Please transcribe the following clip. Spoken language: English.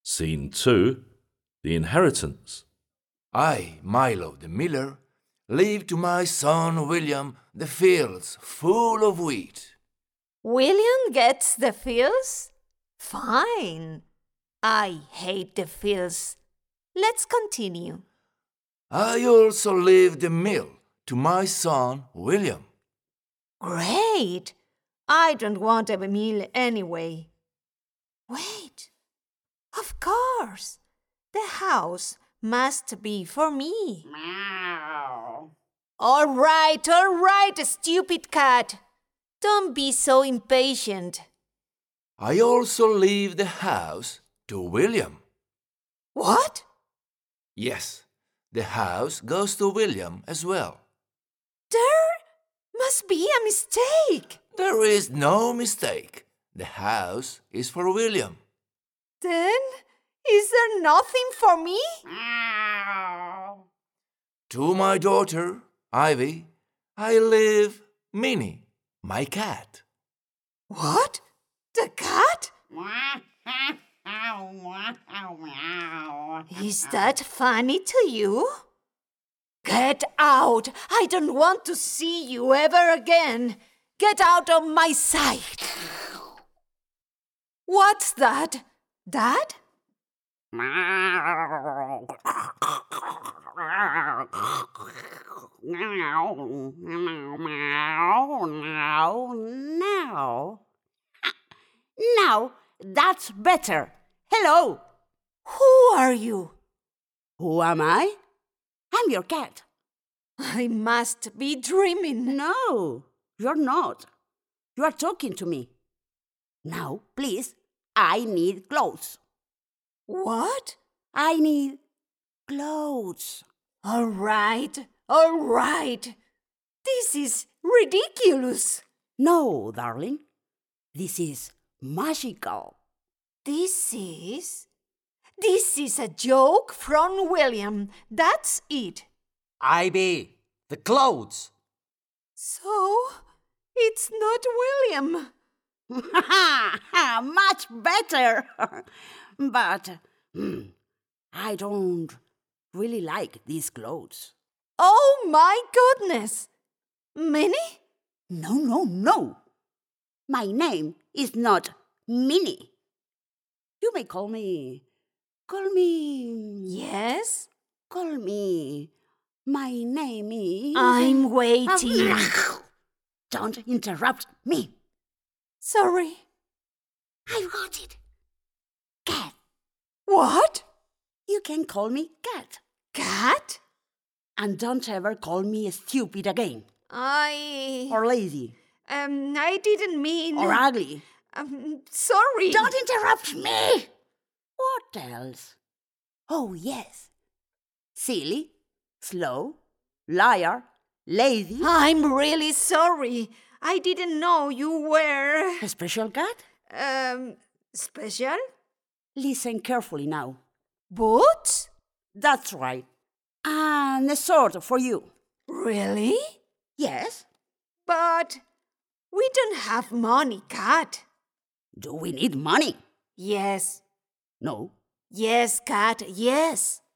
Scene 2. The inheritance. I, Milo the miller, leave to my son William the fields full of wheat. William gets the fields? Fine. I hate the fields. Let's continue. I also leave the mill to my son William. Great. I don't want a meal anyway. Wait. Of course. The house must be for me. Meow. All right, stupid cat. Don't be so impatient. I also leave the house to William. What? Yes, the house goes to William as well. There must be a mistake. There is no mistake. The house is for William. Then, is there nothing for me? Meow. To my daughter, Ivy, I leave Minnie, my cat. What? The cat? Is that funny to you? Get out! I don't want to see you ever again. Get out of my sight. What's that? Dad? Now, that's better. Hello. Who are you? Who am I? I'm your cat. I must be dreaming. No, you're not. You are talking to me. Now, please, I need clothes. What? I need clothes. All right. This is ridiculous. No, darling. This is magical. This is a joke from William. That's it. Ivy, the clothes. So, it's not William. Much better. But I don't really like these clothes. Oh my goodness. Minnie? No. My name is not Minnie. You may call me. Yes? Call me. My name is. I'm waiting. Don't interrupt me. Sorry. I got it. Cat. What? You can call me Cat. Cat? And don't ever call me stupid again. Or lazy. I didn't mean. Or ugly. Sorry. Don't interrupt me! What else? Oh, yes. Silly, slow, liar, lazy. I'm really sorry. I didn't know you were. A special cat? Special? Listen carefully now. Boots? That's right. And a sword for you. Really? Yes. But we don't have money, Cat. Do we need money? Yes. No. Yes, Cat, yes.